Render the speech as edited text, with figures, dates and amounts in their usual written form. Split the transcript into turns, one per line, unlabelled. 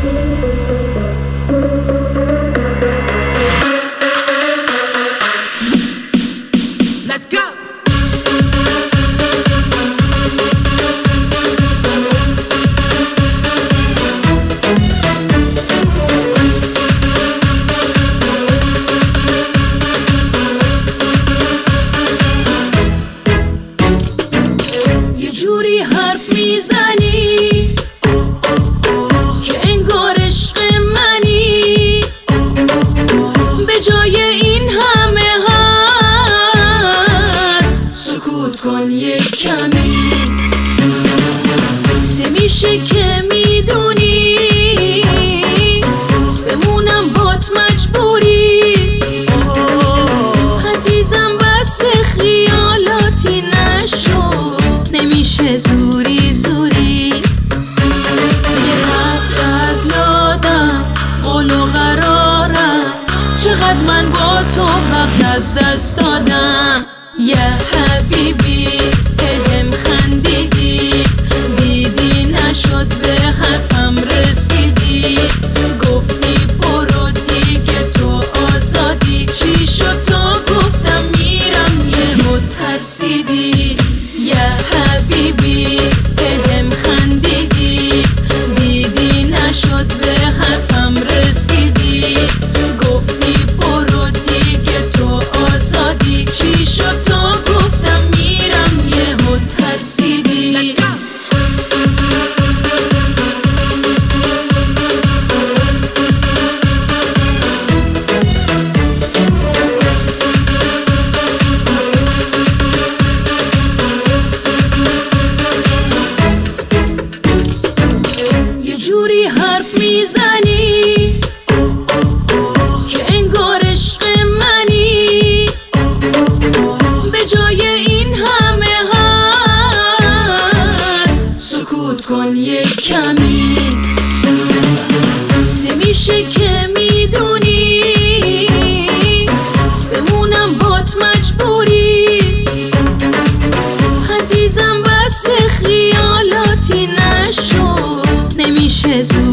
Let's go.
یه جوری حرف میزنی که انگار عشق منی، به جای این همه حرف سکوت کن یک کمی. نمیشه که میدونی بمونم بات مجبوری، عزیزم بس خیالاتی نشو، نمیشه زوری زوری. یه رفت از یادم قول و قرارم، چقدر من با تو وقت از دست دادم. یه حبیبی بهم خندیدی، دیدی نشد به حرفم رسیدی، گفتی برو دیگه تو آزادی، چی شد تا گفتم میرم یهو ترسیدی. یه حبیبی بهم خندیدی، دیدی نشد به حرفم رسیدی، گفتی برو دیگه تو آزادی، چی شد تا گفتم میرم یهو ترسیدی. یه جوری حرف میزنی که انگار عشق منی، به جای این همه حرف سکوت کن یک کمی. نمیشه که میدونی بمونم بات مجبوری، عزیزم بس خیالاتی نشو، نمیشه زود